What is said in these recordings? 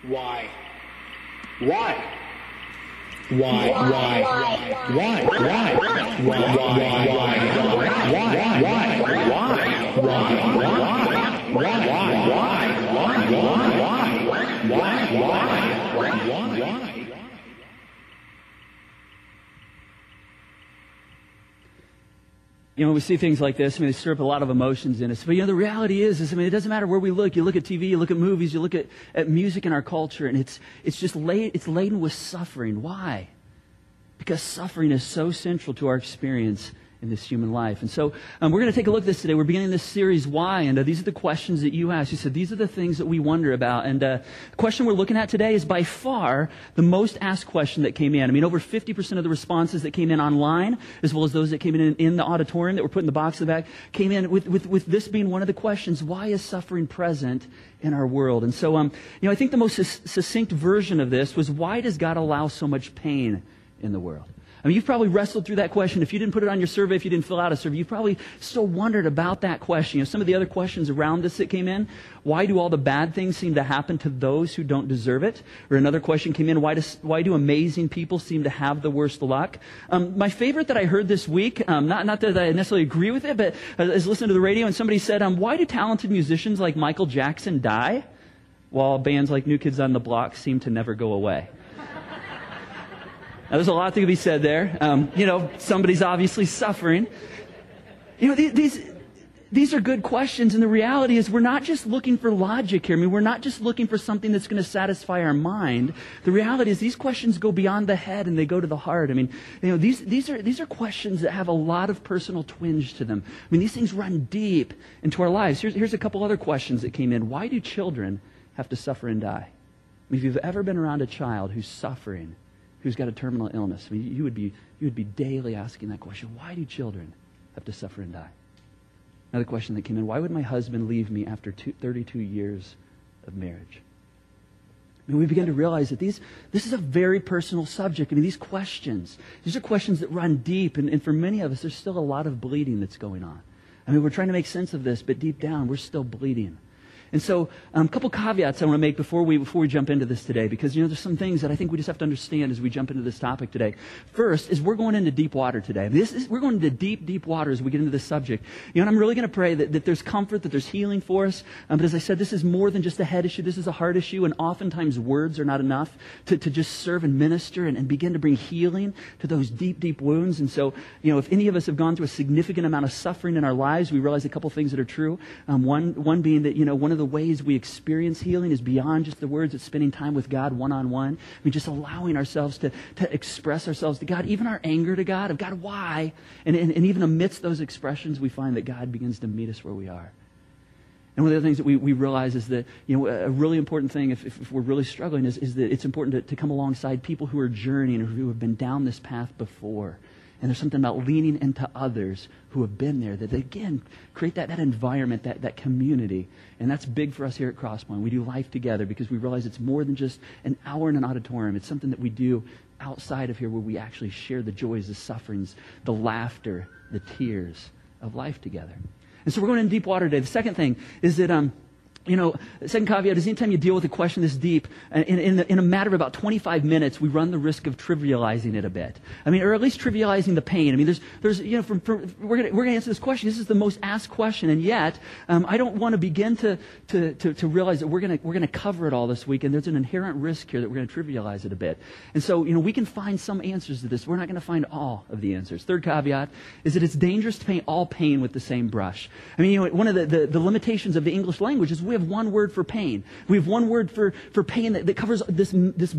Why? Why? Why? You know, we see things like this, they stir up a lot of emotions in us. But, the reality is, it doesn't matter where we look. You look at TV, you look at movies, you look at music in our culture, and it's laden with suffering. Why? Because suffering is so central to our experience in this human life. And so we're going to take a look at this today. We're beginning this series, Why? And these are the questions that you asked. You said, these are the things that we wonder about. And the question we're looking at today is by far the most asked question that came in. Over 50% of the responses that came in online, as well as those that came in the auditorium that were put in the box in the back, came in with this being one of the questions, why is suffering present in our world? And so, I think the most succinct version of this was, why does God allow so much pain in the world? You've probably wrestled through that question. If you didn't put it on your survey, if you didn't fill out a survey, you've probably still wondered about that question. Some of the other questions around this that came in, why do all the bad things seem to happen to those who don't deserve it? Or another question came in, why do amazing people seem to have the worst luck? My favorite that I heard this week, not that I necessarily agree with it, but I was listening to the radio and somebody said, why do talented musicians like Michael Jackson die, while bands like New Kids on the Block seem to never go away? Now, there's a lot that could be said there. Somebody's obviously suffering. These are good questions, and the reality is we're not just looking for logic here. We're not just looking for something that's going to satisfy our mind. The reality is these questions go beyond the head and they go to the heart. These are questions that have a lot of personal twinge to them. These things run deep into our lives. Here's a couple other questions that came in. Why do children have to suffer and die? If you've ever been around a child who's suffering, who's got a terminal illness, you would be daily asking that question. Why do children have to suffer and die? Another question that came in, why would my husband leave me after 32 years of marriage? We begin to realize that this is a very personal subject. These questions, these are questions that run deep, and for many of us, there's still a lot of bleeding that's going on. We're trying to make sense of this, but deep down, we're still bleeding. And so a couple caveats I want to make before we jump into this today, because there's some things that I think we just have to understand as we jump into this topic today. First is we're going into deep water today. We're going into deep water as we get into this subject. And I'm really going to pray that there's comfort, that there's healing for us. But as I said, this is more than just a head issue. This is a heart issue, and oftentimes words are not enough to just serve and minister and begin to bring healing to those deep wounds. And so, if any of us have gone through a significant amount of suffering in our lives, we realize a couple things that are true. One being that, one of the ways we experience healing is beyond just the words. It's spending time with God one-on-one. Just allowing ourselves to express ourselves to God, even our anger to God, of God, why? And even amidst those expressions, we find that God begins to meet us where we are. And one of the things that we realize is that, a really important thing, if we're really struggling, is that it's important to come alongside people who are journeying or who have been down this path before. And there's something about leaning into others who have been there that, again, create that environment, that community. And that's big for us here at Crosspoint. We do life together because we realize it's more than just an hour in an auditorium. It's something that we do outside of here where we actually share the joys, the sufferings, the laughter, the tears of life together. And so we're going in deep water today. The second thing is that the second caveat is anytime you deal with a question this deep, in a matter of about 25 minutes, we run the risk of trivializing it a bit. Or at least trivializing the pain. There's we're going to answer this question. This is the most asked question, and yet I don't want to begin to realize that we're going to cover it all this week, and there's an inherent risk here that we're going to trivialize it a bit. And so we can find some answers to this. We're not going to find all of the answers. Third caveat is that it's dangerous to paint all pain with the same brush. One of the limitations of the English language is we have one word for pain. We have one word for pain that covers this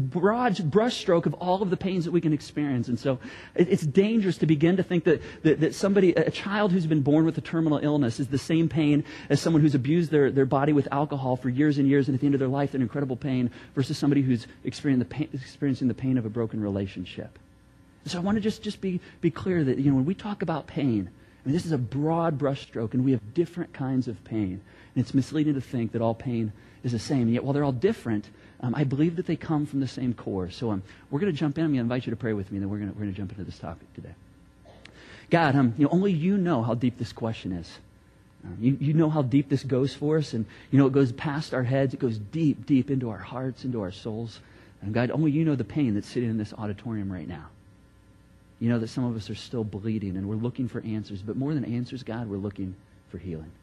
broad brush stroke of all of the pains that we can experience. And so it's dangerous to begin to think that somebody, a child who's been born with a terminal illness, is the same pain as someone who's abused their body with alcohol for years and years, and at the end of their life, they're in incredible pain, versus somebody who's experiencing the pain of a broken relationship. So I want to just be clear that when we talk about pain, this is a broad brushstroke, and we have different kinds of pain. And it's misleading to think that all pain is the same. And yet, while they're all different, I believe that they come from the same core. So we're going to jump in. I'm going to invite you to pray with me, and then we're going to jump into this topic today. God, only you know how deep this question is. You know how deep this goes for us, and you know it goes past our heads. It goes deep, deep into our hearts, into our souls. And God, only you know the pain that's sitting in this auditorium right now. You know that some of us are still bleeding, and we're looking for answers. But more than answers, God, we're looking for healing.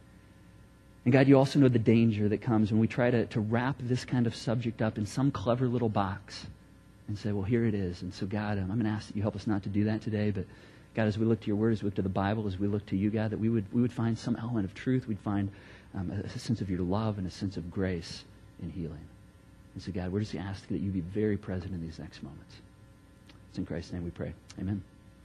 And God, you also know the danger that comes when we try to wrap this kind of subject up in some clever little box and say, well, here it is. And so, God, I'm going to ask that you help us not to do that today, but God, as we look to your word, as we look to the Bible, as we look to you, God, that we would find some element of truth. We'd find a sense of your love and a sense of grace in healing. And so, God, we're just asking that you be very present in these next moments. It's in Christ's name we pray. Amen.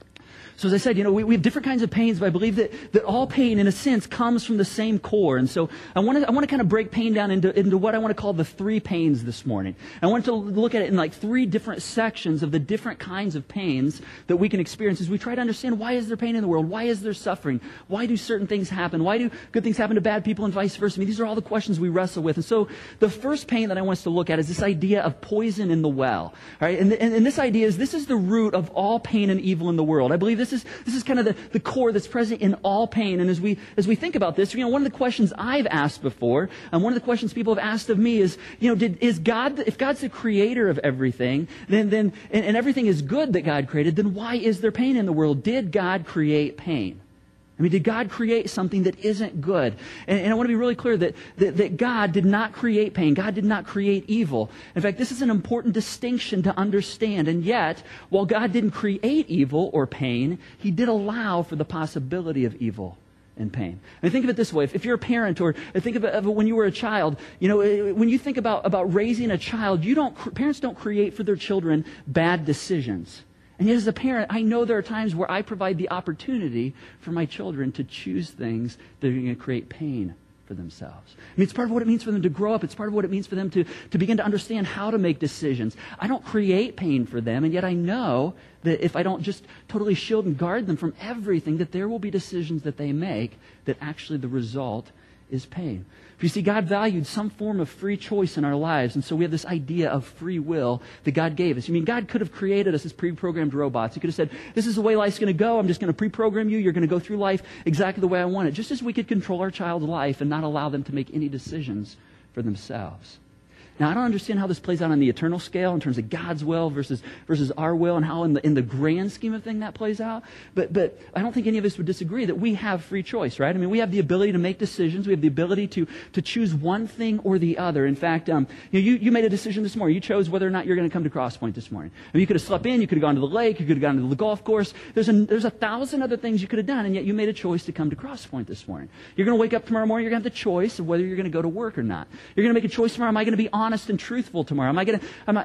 So as I said, we have different kinds of pains, but I believe that all pain, in a sense, comes from the same core. And so I want to kind of break pain down into what I want to call the three pains this morning. I want to look at it in like three different sections of the different kinds of pains that we can experience as we try to understand, why is there pain in the world? Why is there suffering? Why do certain things happen? Why do good things happen to bad people and vice versa? I mean, these are all the questions we wrestle with. And so the first pain that I want us to look at is this idea of poison in the well. All right? And this idea is this is the root of all pain and evil in the world. I believe this is kind of the core that's present in all pain. And as we think about this, one of the questions I've asked before, and one of the questions people have asked of me is, if God's the creator of everything, then and everything is good that God created, then why is there pain in the world? Did God create pain? I mean, did God create something that isn't good? And I want to be really clear that God did not create pain. God did not create evil. In fact, this is an important distinction to understand. And yet, while God didn't create evil or pain, He did allow for the possibility of evil and pain. I mean, think of it this way. If you're a parent, or think of it when you were a child, when you think about raising a child, parents don't create for their children bad decisions. And yet as a parent, I know there are times where I provide the opportunity for my children to choose things that are going to create pain for themselves. I mean, it's part of what it means for them to grow up. It's part of what it means for them to begin to understand how to make decisions. I don't create pain for them, and yet I know that if I don't just totally shield and guard them from everything, that there will be decisions that they make that actually the result is pain. You see, God valued some form of free choice in our lives, and so we have this idea of free will that God gave us. I mean, God could have created us as pre-programmed robots. He could have said, this is the way life's going to go. I'm just going to pre-program you. You're going to go through life exactly the way I want it. Just as we could control our child's life and not allow them to make any decisions for themselves. Now, I don't understand how this plays out on the eternal scale in terms of God's will versus our will, and how in the grand scheme of thing that plays out. But I don't think any of us would disagree that we have free choice, right? I mean, we have the ability to make decisions. We have the ability to choose one thing or the other. In fact, you made a decision this morning. You chose whether or not you're going to come to Cross Point this morning. I mean, you could have slept in. You could have gone to the lake. You could have gone to the golf course. There's 1,000 other things you could have done, and yet you made a choice to come to Cross Point this morning. You're going to wake up tomorrow morning. You're going to have the choice of whether you're going to go to work or not. You're going to make a choice tomorrow. Am I going to be honest and truthful tomorrow? Am I going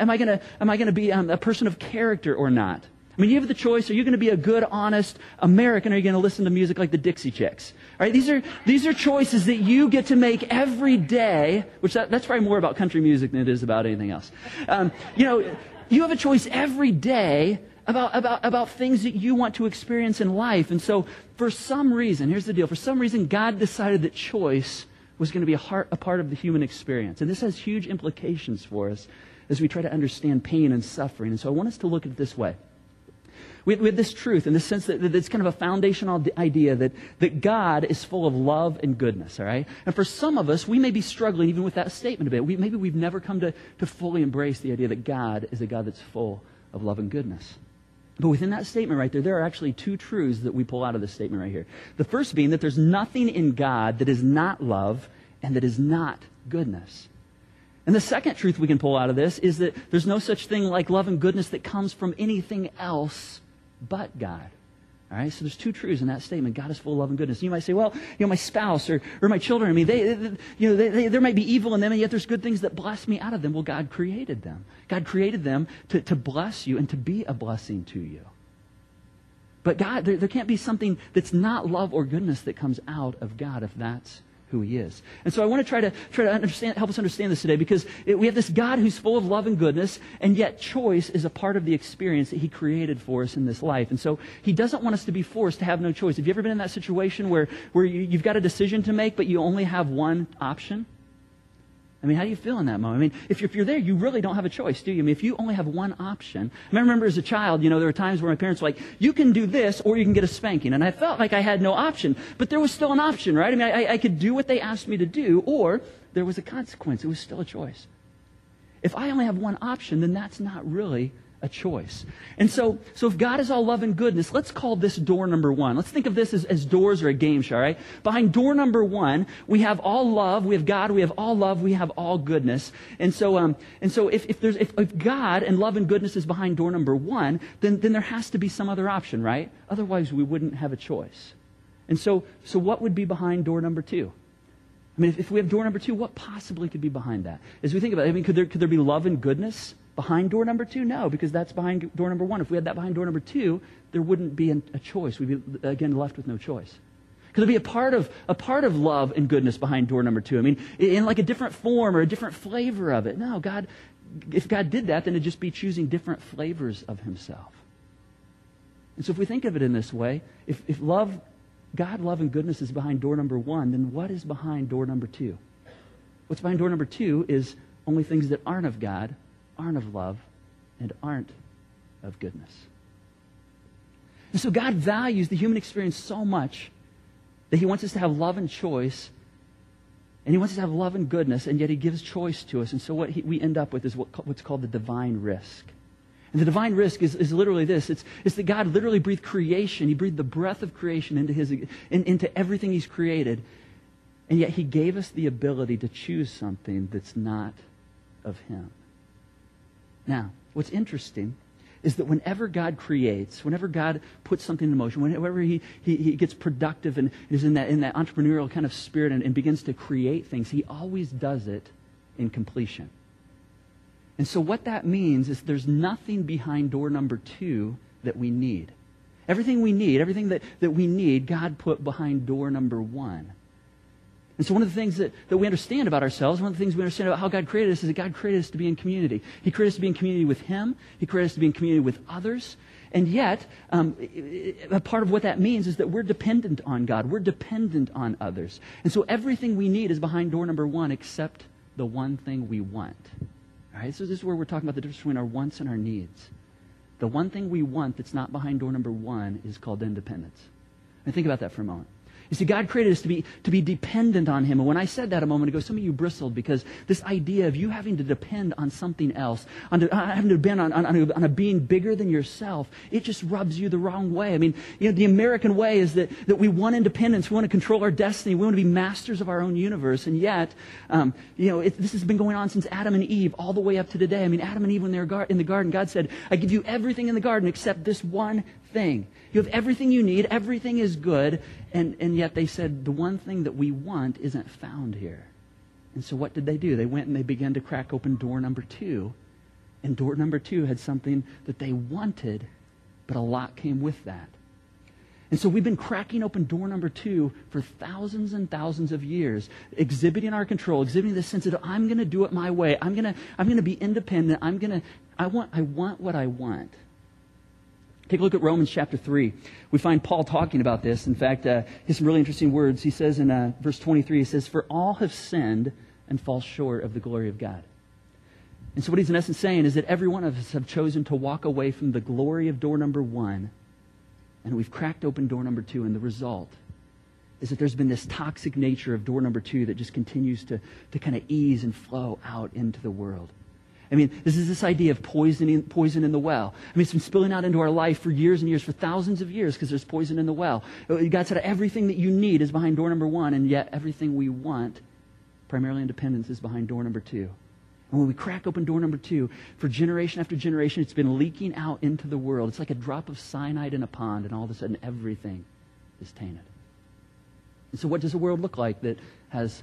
to be a person of character or not? I mean, you have the choice. Are you going to be a good, honest American, or are you going to listen to music like the Dixie Chicks? All right, these are choices that you get to make every day, which that's probably more about country music than it is about anything else. You have a choice every day about things that you want to experience in life. And so for some reason, here's the deal. For some reason, God decided that choice was going to be a part of the human experience. And this has huge implications for us as we try to understand pain and suffering. And so I want us to look at it this way. We have this truth in the sense that it's kind of a foundational idea that God is full of love and goodness, all right? And for some of us, we may be struggling even with that statement a bit. Maybe we've never come to fully embrace the idea that God is a God that's full of love and goodness. But within that statement right there are actually two truths that we pull out of this statement right here. The first being that there's nothing in God that is not love and that is not goodness. And the second truth we can pull out of this is that there's no such thing like love and goodness that comes from anything else but God. All right, so there's two truths in that statement. God is full of love and goodness. And you might say, well, my spouse or my children, I mean, there might be evil in them, and yet there's good things that bless me out of them. Well, God created them. God created them to bless you and to be a blessing to you. But God, there can't be something that's not love or goodness that comes out of God if that's who He is. And so I want to try to help us understand this today, because we have this God who's full of love and goodness, and yet choice is a part of the experience that He created for us in this life. And so He doesn't want us to be forced to have no choice. Have you ever been in that situation where you've got a decision to make, but you only have one option? I mean, how do you feel in that moment? I mean, if you're there, you really don't have a choice, do you? I mean, if you only have one option. I remember as a child, there were times where my parents were like, you can do this or you can get a spanking. And I felt like I had no option, but there was still an option, right? I mean, I could do what they asked me to do, or there was a consequence. It was still a choice. If I only have one option, then that's not really a choice. And so if God is all love and goodness, let's call this door number one. Let's think of this as doors or a game show, right? Behind door number one, we have all love, we have God, we have all love, we have all goodness. And so if God and love and goodness is behind door number one, then there has to be some other option, right? Otherwise, we wouldn't have a choice. And so what would be behind door number two? I mean, if we have door number two, what possibly could be behind that? As we think about it, I mean, could there be love and goodness behind door number two? No, because that's behind door number one. If we had that behind door number two, there wouldn't be a choice. We'd be, again, left with no choice. Could there be a part of love and goodness behind door number two? I mean, in like a different form or a different flavor of it? No, if God did that, then it'd just be choosing different flavors of himself. And so if we think of it in this way, if God, love, and goodness is behind door number one, then what is behind door number two? What's behind door number two is only things that aren't of God, aren't of love, and aren't of goodness. And so God values the human experience so much that he wants us to have love and choice, and he wants us to have love and goodness, and yet he gives choice to us. And so what we end up with is what's called the divine risk. And the divine risk is literally this. It's that God literally breathed creation. He breathed the breath of creation into everything he's created, and yet he gave us the ability to choose something that's not of him. Now, what's interesting is that whenever God creates, whenever God puts something in motion, whenever he gets productive and is in that entrepreneurial kind of spirit and begins to create things, he always does it in completion. And so what that means is there's nothing behind door number two that we need. Everything we need, everything that we need, God put behind door number one. And so one of the things that we understand about ourselves, one of the things we understand about how God created us is that God created us to be in community. He created us to be in community with him. He created us to be in community with others. And yet, a part of what that means is that we're dependent on God. We're dependent on others. And so everything we need is behind door number one except the one thing we want. All right? So this is where we're talking about the difference between our wants and our needs. The one thing we want that's not behind door number one is called independence. And think about that for a moment. You see, God created us to be dependent on him. And when I said that a moment ago, some of you bristled because this idea of you having to depend on something else, having to depend on a being bigger than yourself, it just rubs you the wrong way. I mean, the American way is that we want independence. We want to control our destiny. We want to be masters of our own universe. And yet, this has been going on since Adam and Eve all the way up to today. I mean, Adam and Eve, when they were in the garden, God said, I give you everything in the garden except this one thing. You have everything you need. Everything is good. And yet they said, the one thing that we want isn't found here. And so what did they do? They went and they began to crack open door number two. And door number two had something that they wanted, but a lot came with that. And so we've been cracking open door number two for thousands and thousands of years, exhibiting our control, exhibiting this sense of, I'm going to do it my way. I'm going to be independent. I want what I want. Take a look at Romans chapter 3. We find Paul talking about this. In fact, he has some really interesting words. He says in verse 23, he says, for all have sinned and fall short of the glory of God. And so what he's in essence saying is that every one of us have chosen to walk away from the glory of door number one, and we've cracked open door number two, and the result is that there's been this toxic nature of door number two that just continues to kind of ease and flow out into the world. I mean, this is this idea of poison in the well. I mean, it's been spilling out into our life for years and years, for thousands of years, because there's poison in the well. God said everything that you need is behind door number one, and yet everything we want, primarily independence, is behind door number two. And when we crack open door number two, for generation after generation, it's been leaking out into the world. It's like a drop of cyanide in a pond, and all of a sudden everything is tainted. And so what does a world look like that has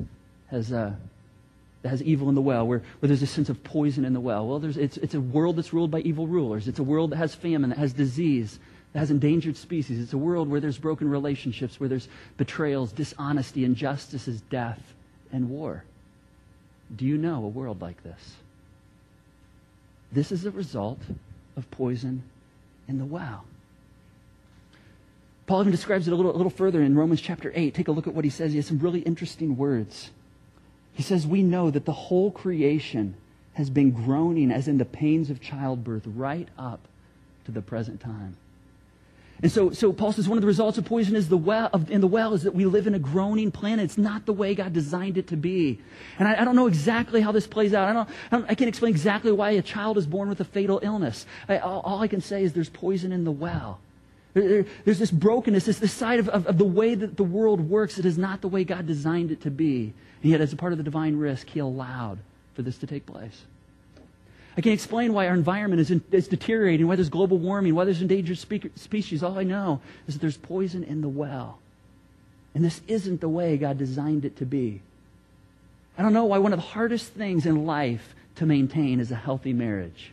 evil in the well, where there's a sense of poison in the well? Well, it's a world that's ruled by evil rulers. It's a world that has famine, that has disease, that has endangered species. It's a world where there's broken relationships, where there's betrayals, dishonesty, injustices, death, and war. Do you know a world like this? This is a result of poison in the well. Paul even describes it a little further in Romans chapter 8. Take a look at what he says. He has some really interesting words. He says, we know that the whole creation has been groaning as in the pains of childbirth right up to the present time. And so Paul says one of the results of poison is in the well is that we live in a groaning planet. It's not the way God designed it to be. And I don't know exactly how this plays out. I can't explain exactly why a child is born with a fatal illness. All I can say is there's poison in the well. There's this brokenness, this side of the way that the world works. It is not the way God designed it to be. And yet, as a part of the divine risk, He allowed for this to take place. I can't explain why our environment is deteriorating, why there's global warming, why there's endangered species. All I know is that there's poison in the well. And this isn't the way God designed it to be. I don't know why one of the hardest things in life to maintain is a healthy marriage.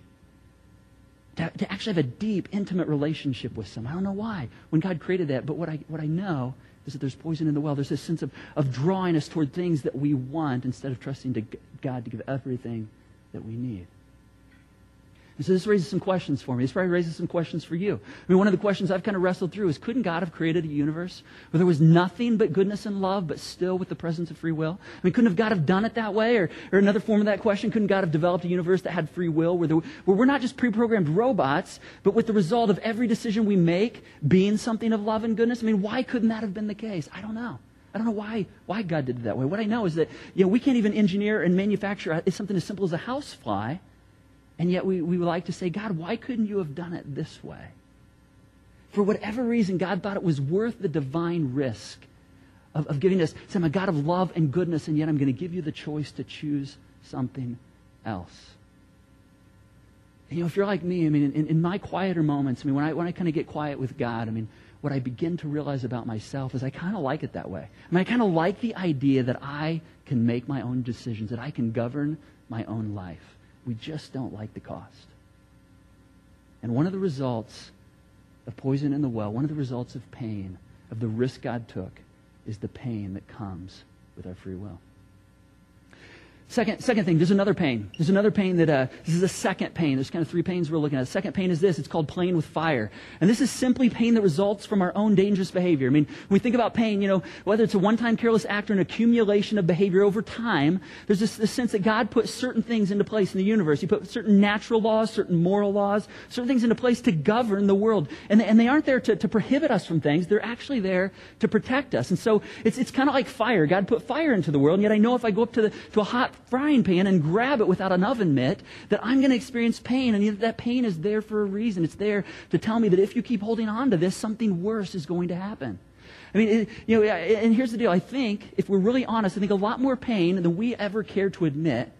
To actually have a deep, intimate relationship with someone. I don't know why when God created that, but what I know is that there's poison in the well. There's this sense of drawing us toward things that we want instead of trusting God to give everything that we need. And so this raises some questions for me. This probably raises some questions for you. I mean, one of the questions I've kind of wrestled through is, couldn't God have created a universe where there was nothing but goodness and love, but still with the presence of free will? I mean, couldn't God have done it that way? Or another form of that question, couldn't God have developed a universe that had free will, where we're not just pre-programmed robots, but with the result of every decision we make being something of love and goodness? I mean, why couldn't that have been the case? I don't know. I don't know why God did it that way. What I know is that we can't even engineer and manufacture something as simple as a housefly. And yet we would like to say, God, why couldn't you have done it this way? For whatever reason, God thought it was worth the divine risk of giving us, saying, I'm a God of love and goodness, and yet I'm going to give you the choice to choose something else. And, if you're like me, I mean, in my quieter moments, I mean, when I kind of get quiet with God, I mean, what I begin to realize about myself is I kind of like it that way. I mean, I kind of like the idea that I can make my own decisions, that I can govern my own life. We just don't like the cost. And one of the results of poison in the well, one of the results of pain, of the risk God took, is the pain that comes with our free will. Second thing, there's another pain. There's another pain that, this is a second pain. There's kind of three pains we're looking at. The second pain is this. It's called playing with fire. And this is simply pain that results from our own dangerous behavior. I mean, when we think about pain, whether it's a one-time careless act or an accumulation of behavior over time, there's this sense that God put certain things into place in the universe. He put certain natural laws, certain moral laws, certain things into place to govern the world. And they aren't there to prohibit us from things. They're actually there to protect us. And so it's kind of like fire. God put fire into the world, and yet I know if I go up to a hot frying pan and grab it without an oven mitt, that I'm going to experience pain, and that pain is there for a reason. It's there to tell me that if you keep holding on to this, something worse is going to happen. I mean, and here's the deal. I think, if we're really honest, I think a lot more pain than we ever care to admit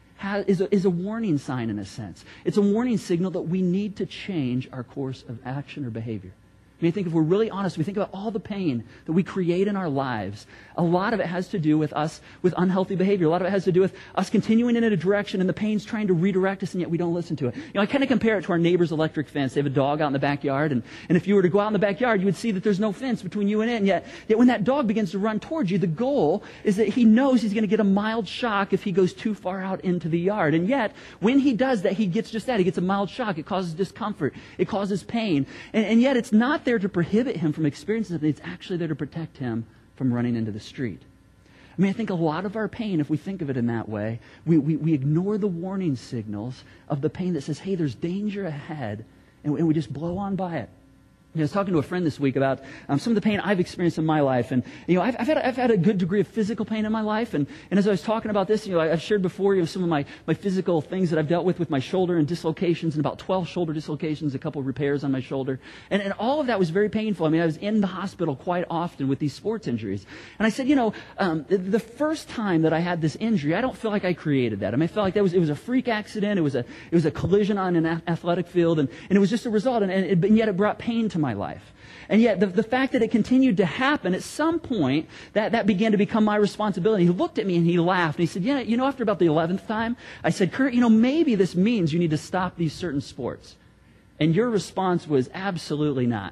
is a warning sign in a sense. It's a warning signal that we need to change our course of action or behavior. I mean, I think if we're really honest, we think about all the pain that we create in our lives. A lot of it has to do with us, with unhealthy behavior. A lot of it has to do with us continuing in a direction and the pain's trying to redirect us, and yet we don't listen to it. I kind of compare it to our neighbor's electric fence. They have a dog out in the backyard, and if you were to go out in the backyard, you would see that there's no fence between you and it. And yet when that dog begins to run towards you, the goal is that he knows he's going to get a mild shock if he goes too far out into the yard. And yet, when he does that, he gets just that. He gets a mild shock. It causes discomfort. It causes pain. And yet it's not there to prohibit him from experiencing something. It's actually there to protect him from running into the street. I mean, I think a lot of our pain, if we think of it in that way, we ignore the warning signals of the pain that says, hey, there's danger ahead, and we just blow on by it. I was talking to a friend this week about some of the pain I've experienced in my life, and I've had a good degree of physical pain in my life, and as I was talking about this, I've shared before some of my physical things that I've dealt with my shoulder and dislocations, and about 12 shoulder dislocations, a couple of repairs on my shoulder, and all of that was very painful. I mean, I was in the hospital quite often with these sports injuries, and I said, the first time that I had this injury, I don't feel like I created that. I mean, I felt like it was a freak accident. It was a collision on an athletic field, and it was just a result, and yet it brought pain to my life. And yet the fact that it continued to happen, at some point, that began to become my responsibility. He looked at me and he laughed. And he said, after about the 11th time, I said, Kurt, maybe this means you need to stop these certain sports. And your response was absolutely not.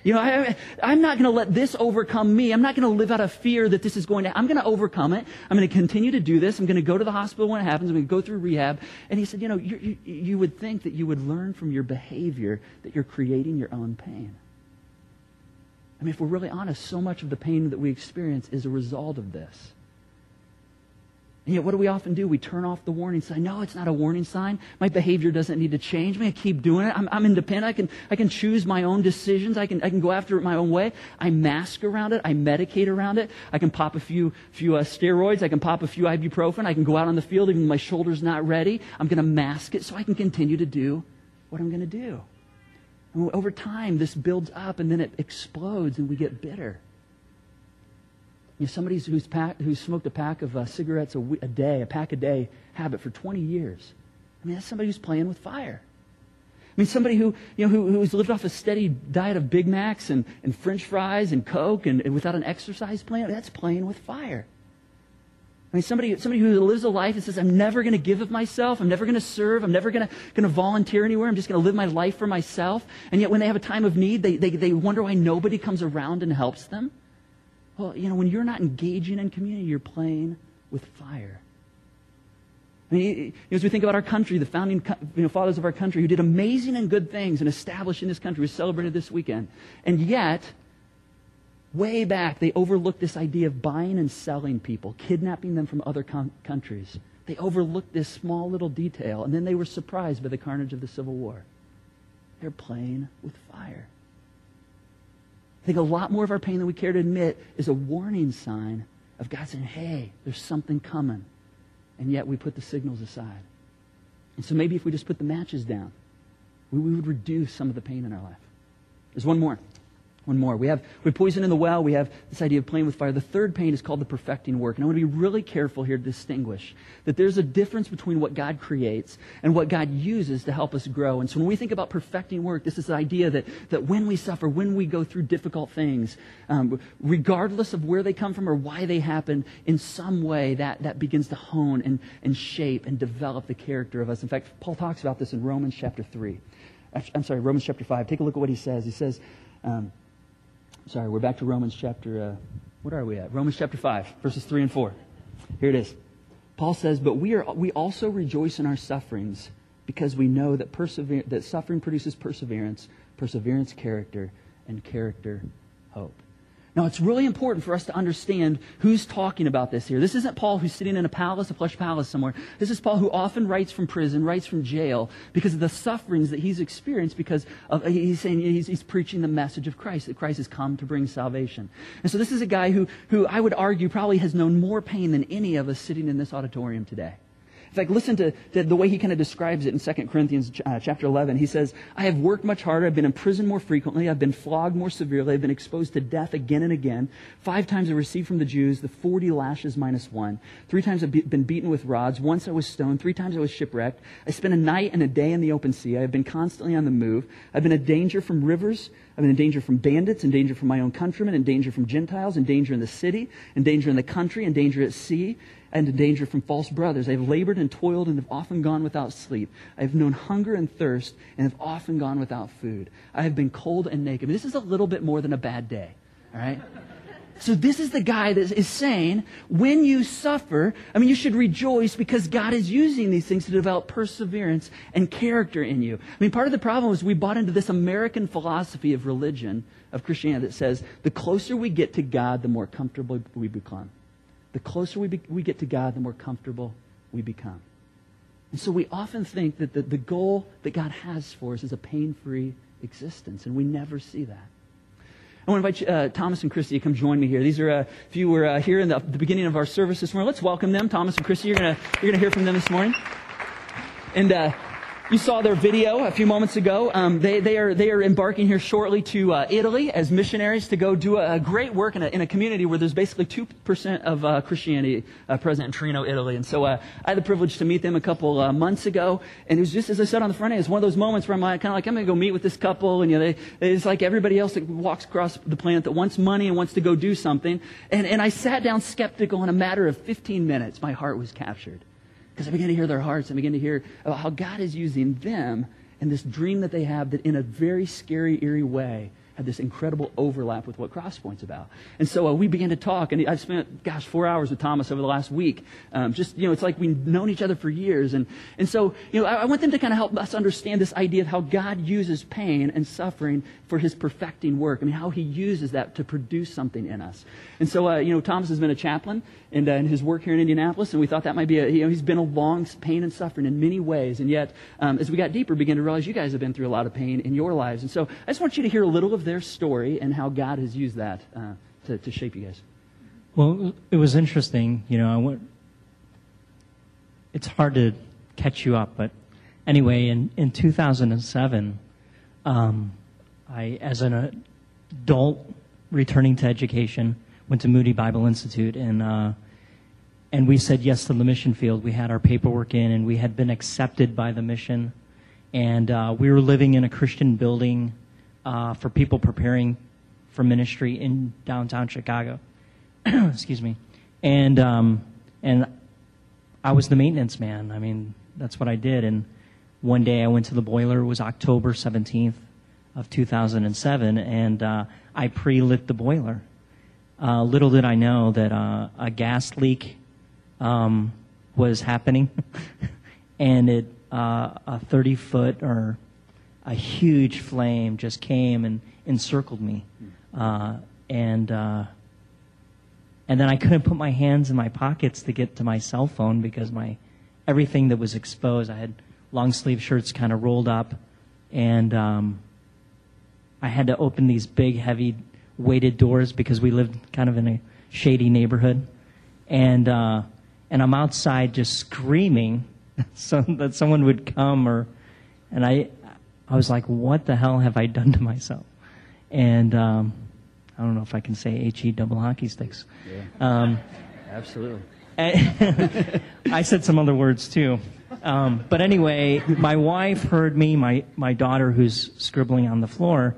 I'm not going to let this overcome me. I'm not going to live out of fear that this is going to, I'm going to overcome it. I'm going to continue to do this. I'm going to go to the hospital when it happens. I'm going to go through rehab. And he said, you would think that you would learn from your behavior that you're creating your own pain. I mean, if we're really honest, so much of the pain that we experience is a result of this. And yet what do we often do? We turn off the warning sign. No, it's not a warning sign. My behavior doesn't need to change. I'm going to keep doing it. I'm independent. I can choose my own decisions. I can go after it my own way. I mask around it. I medicate around it. I can pop a few steroids. I can pop a few ibuprofen. I can go out on the field even when my shoulder's not ready. I'm going to mask it so I can continue to do what I'm going to do. And over time, this builds up and then it explodes and we get bitter. Somebody who's smoked a pack of cigarettes a pack a day habit for 20 years. I mean, that's somebody who's playing with fire. I mean, somebody who's lived off a steady diet of Big Macs and French fries and Coke and without an exercise plan, that's playing with fire. I mean, somebody who lives a life and says, I'm never going to give of myself. I'm never going to serve. I'm never going to volunteer anywhere. I'm just going to live my life for myself. And yet when they have a time of need, they wonder why nobody comes around and helps them. Well, when you're not engaging in community, you're playing with fire. I mean, as we think about our country, the founding fathers of our country who did amazing and good things in establishing this country, was celebrated this weekend. And yet, way back, they overlooked this idea of buying and selling people, kidnapping them from other countries. They overlooked this small little detail, and then they were surprised by the carnage of the Civil War. They're playing with fire. I think a lot more of our pain than we care to admit is a warning sign of God saying, hey, there's something coming. And yet we put the signals aside. And so maybe if we just put the matches down, we would reduce some of the pain in our life. There's one more. We have poison in the well. We have this idea of playing with fire. The third pain is called the perfecting work. And I want to be really careful here to distinguish that there's a difference between what God creates and what God uses to help us grow. And so when we think about perfecting work, this is the idea that when we suffer, when we go through difficult things, regardless of where they come from or why they happen, in some way that begins to hone and shape and develop the character of us. In fact, Paul talks about this in Romans chapter 5. Take a look at what he says. He says, we're back to Romans chapter, what are we at? Romans chapter 5, verses 3 and 4. Here it is. Paul says, but we also rejoice in our sufferings because we know that suffering produces perseverance, perseverance character, and character hope. Now, it's really important for us to understand who's talking about this here. This isn't Paul who's sitting in a plush palace somewhere. This is Paul who often writes from prison, writes from jail, because of the sufferings that he's experienced because he's saying he's preaching the message of Christ, that Christ has come to bring salvation. And so this is a guy who I would argue probably has known more pain than any of us sitting in this auditorium today. In fact, listen to the way he kind of describes it in 2 Corinthians chapter 11. He says, I have worked much harder. I've been in prison more frequently. I've been flogged more severely. I've been exposed to death again and again. 5 times I received from the Jews the 40 lashes minus 1. 3 times I've been beaten with rods. Once I was stoned. 3 times I was shipwrecked. I spent a night and a day in the open sea. I've been constantly on the move. I've been in danger from rivers. I've been in danger from bandits, in danger from my own countrymen, in danger from Gentiles, in danger in the city, in danger in the country, in danger at sea, and in danger from false brothers. I have labored and toiled and have often gone without sleep. I have known hunger and thirst and have often gone without food. I have been cold and naked. This is a little bit more than a bad day, all right? So this is the guy that is saying, when you suffer, you should rejoice because God is using these things to develop perseverance and character in you. Part of the problem is we bought into this American philosophy of religion, of Christianity, that says the closer we get to God, the more comfortable we become. The closer we get to God, the more comfortable we become. And so we often think that the goal that God has for us is a pain-free existence, and we never see that. I want to invite Thomas and Christy to come join me here. These are, if you were here in the beginning of our service this morning, let's welcome them. Thomas and Christy, you're gonna hear from them this morning. And you saw their video a few moments ago. They are embarking here shortly to Italy as missionaries to go do a great work in a community where there's basically 2% of Christianity present in Torino, Italy. And so I had the privilege to meet them a couple months ago, and it was just, as I said on the front end, it's one of those moments where I'm kind of like, I'm going to go meet with this couple, and it's like everybody else that walks across the planet that wants money and wants to go do something. And I sat down skeptical. In a matter of 15 minutes, my heart was captured. Because I began to hear their hearts. I began to hear about how God is using them and this dream that they have that in a very scary, eerie way had this incredible overlap with what Crosspoint's about. And so we began to talk, and I've spent, 4 hours with Thomas over the last week. It's like we've known each other for years. And so, I want them to kind of help us understand this idea of how God uses pain and suffering for his perfecting work. I mean, how he uses that to produce something in us. And so, Thomas has been a chaplain in his work here in Indianapolis, and we thought that might be he's been along pain and suffering in many ways. And yet, as we got deeper, began to realize you guys have been through a lot of pain in your lives. And so I just want you to hear a little of their story and how God has used that to shape you guys. Well, it was interesting. It's hard to catch you up, but anyway, in 2007, I, as an adult returning to education, went to Moody Bible Institute, and we said yes to the mission field. We had our paperwork in, and we had been accepted by the mission, and we were living in a Christian building for people preparing for ministry in downtown Chicago. Excuse me. And I was the maintenance man. I mean, that's what I did. And one day I went to the boiler. It was October 17th of 2007, and I pre-lit the boiler. Little did I know that a gas leak was happening, and a 30-foot or a huge flame just came and encircled me, and then I couldn't put my hands in my pockets to get to my cell phone because everything that was exposed. I had long sleeve shirts kind of rolled up, and I had to open these big, heavy, weighted doors because we lived kind of in a shady neighborhood, and I'm outside just screaming so that someone would come, and I was like, what the hell have I done to myself? And I don't know if I can say H-E double hockey sticks. Yeah. Absolutely. I said some other words too. But anyway, my wife heard me, my daughter who's scribbling on the floor,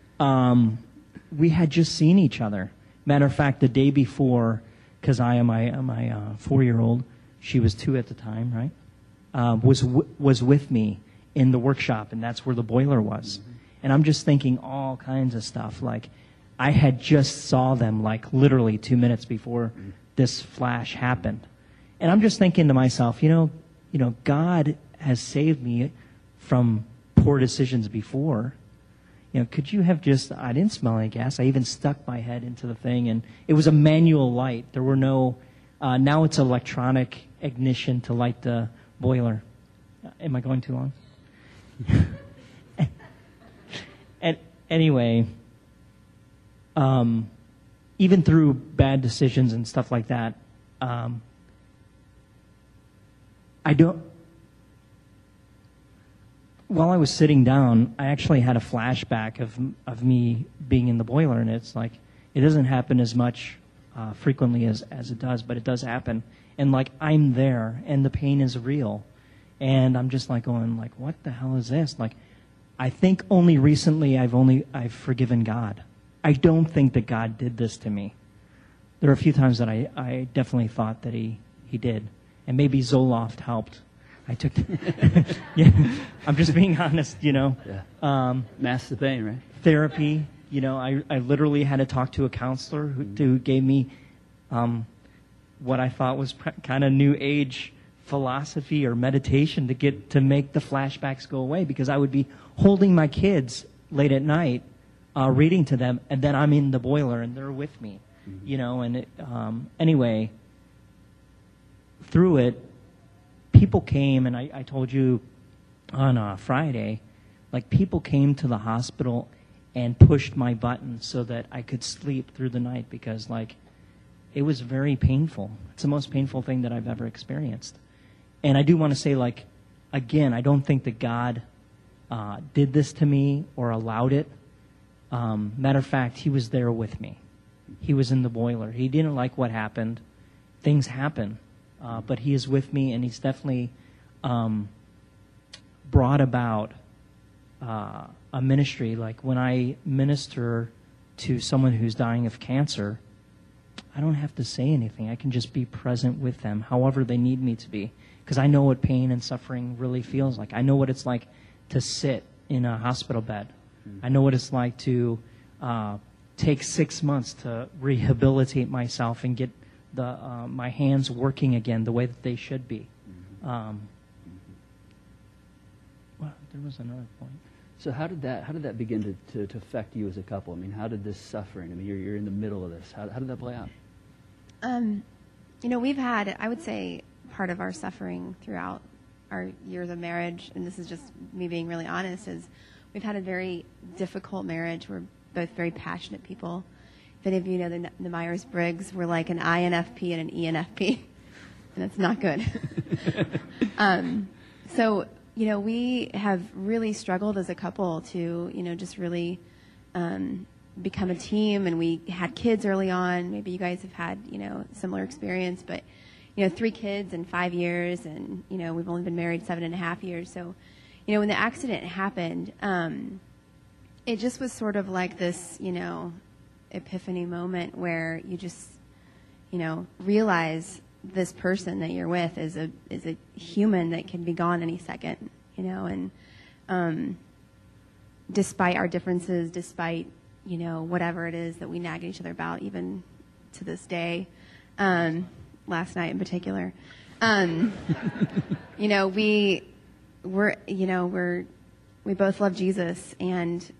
we had just seen each other. Matter of fact, the day before, because I am my 4-year-old, she was 2 at the time, right? Was with me in the workshop, and that's where the boiler was. Mm-hmm. And I'm just thinking all kinds of stuff. Like, I had just saw them like literally 2 minutes before this flash happened, and I'm just thinking to myself, God has saved me from poor decisions before. Could you have I didn't smell any gas. I even stuck my head into the thing, and it was a manual light. There were no, now it's electronic ignition to light the boiler. Am I going too long? Anyway, even through bad decisions and stuff like that, while I was sitting down, I actually had a flashback of me being in the boiler, and it's like, it doesn't happen as much frequently as it does, but it does happen. And like, I'm there, and the pain is real. And I'm just like going like, what the hell is this? Like, I think only recently I've forgiven God. I don't think that God did this to me. There are a few times that I definitely thought that he did. And maybe Zoloft helped. I took yeah, I'm just being honest, Yeah. Mask the pain, right? Therapy, I literally had to talk to a counselor who gave me what I thought was kind of new age philosophy or meditation to make the flashbacks go away, because I would be holding my kids late at night, reading to them, and then I'm in the boiler and they're with me, and anyway, through it, people came, and I told you on Friday, like, people came to the hospital and pushed my button so that I could sleep through the night, because like, it was very painful. It's the most painful thing that I've ever experienced. And I do want to say, like, again, I don't think that God did this to me or allowed it. Matter of fact, he was there with me. He was in the boiler. He didn't like what happened. Things happen. But he is with me, and he's definitely brought about a ministry. Like, when I minister to someone who's dying of cancer, I don't have to say anything. I can just be present with them however they need me to be, because I know what pain and suffering really feels like. I know what it's like to sit in a hospital bed. I know what it's like to take 6 months to rehabilitate myself and get my hands working again the way that they should be. Well, there was another point. So how did that begin to affect you as a couple? I mean, how did this suffering? I mean, you're in the middle of this. How did that play out? We've had, I would say, part of our suffering throughout our years of marriage, and this is just me being really honest, is we've had a very difficult marriage. We're both very passionate people. If any of you know the Myers-Briggs, we're like an INFP and an ENFP, and it's not good. So, we have really struggled as a couple to, just really become a team, and we had kids early on. Maybe you guys have had, similar experience, but, 3 kids in 5 years, and, we've only been married 7.5 years. So, when the accident happened, it just was sort of like this, epiphany moment where you just, realize this person that you're with is a human that can be gone any second, and despite our differences, despite, whatever it is that we nag at each other about, even to this day, last night in particular, we both love Jesus, and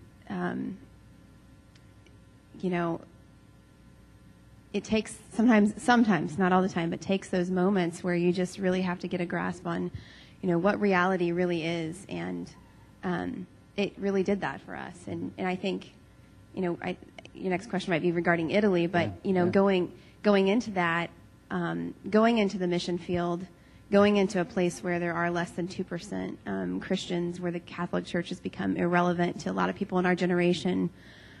it takes sometimes, not all the time, but takes those moments where you just really have to get a grasp on, what reality really is. And it really did that for us. And I think, your next question might be regarding Italy, but, going into that, going into the mission field, going into a place where there are less than 2% Christians, where the Catholic Church has become irrelevant to a lot of people in our generation,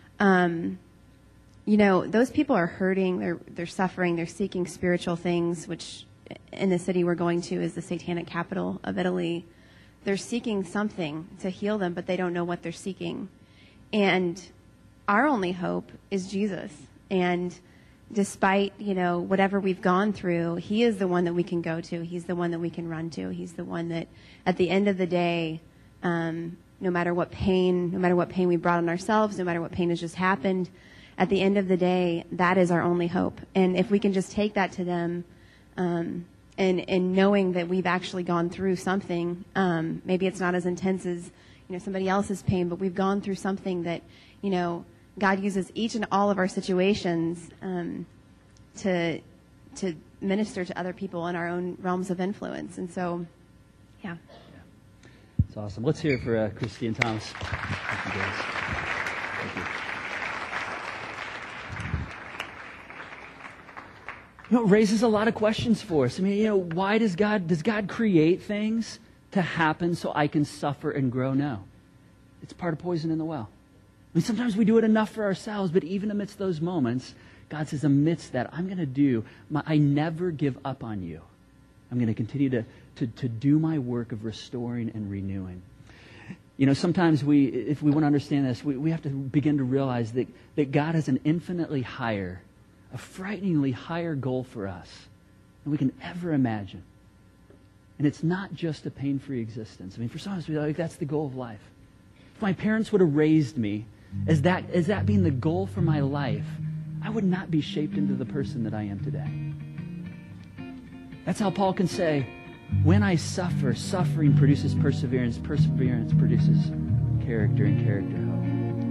those people are hurting, they're suffering, they're seeking spiritual things, which in the city we're going to is the satanic capital of Italy. They're seeking something to heal them, but they don't know what they're seeking. And our only hope is Jesus. And despite, whatever we've gone through, he is the one that we can go to. He's the one that we can run to. He's the one that at the end of the day, no matter what pain we brought on ourselves, no matter what pain has just happened, at the end of the day, that is our only hope. And if we can just take that to them, and knowing that we've actually gone through something, maybe it's not as intense as, somebody else's pain, but we've gone through something that, God uses each and all of our situations to minister to other people in our own realms of influence. And so, yeah. It's awesome. Let's hear it for Christy and Thomas. Thank you, guys. Thank you. It raises a lot of questions for us. I mean, why does God create things to happen so I can suffer and grow? No. It's part of poison in the well. I mean, sometimes we do it enough for ourselves, but even amidst those moments, God says, amidst that, I'm going to I never give up on you. I'm going to continue to do my work of restoring and renewing. Sometimes if we want to understand this, we have to begin to realize that God has an infinitely higher, a frighteningly higher goal for us than we can ever imagine. And it's not just a pain-free existence. I mean, for some of us, that's the goal of life. If my parents would have raised me as that being the goal for my life, I would not be shaped into the person that I am today. That's how Paul can say, when I suffer, suffering produces perseverance, perseverance produces character, and character hope.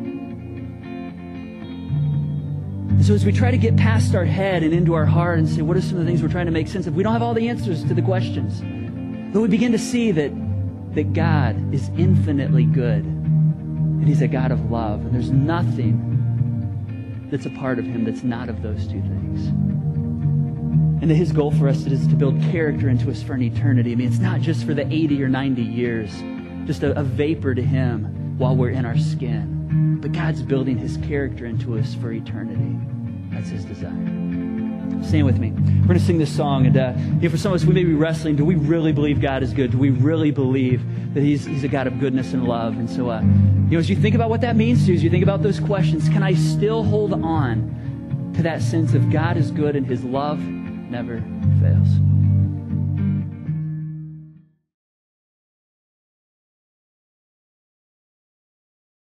And so as we try to get past our head and into our heart and say, what are some of the things we're trying to make sense of? We don't have all the answers to the questions. But we begin to see that God is infinitely good. And he's a God of love. And there's nothing that's a part of him that's not of those two things. And that his goal for us is to build character into us for an eternity. I mean, it's not just for the 80 or 90 years, just a vapor to him while we're in our skin. But God's building his character into us for eternity. That's his desire. Stand with me. We're going to sing this song. And for some of us, we may be wrestling. Do we really believe God is good? Do we really believe that he's a God of goodness and love? And so, as you think about what that means to you, as you think about those questions, can I still hold on to that sense of God is good and his love never fails?